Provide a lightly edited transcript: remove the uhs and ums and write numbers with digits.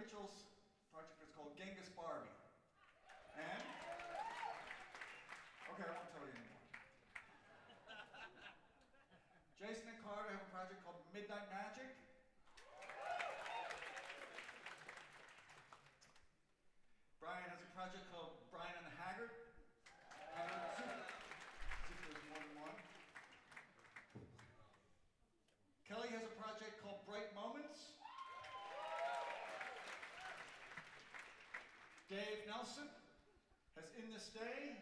Rachel's project is called Genghis Barbie. And? Okay, I won't tell you anymore. Jason and Carter have a project called Midnight Magic. Brian has a project called Brian and the Haggard. See if there's more than one. Kelly has a project called Bright Moments. Dave Nelson has In This Day.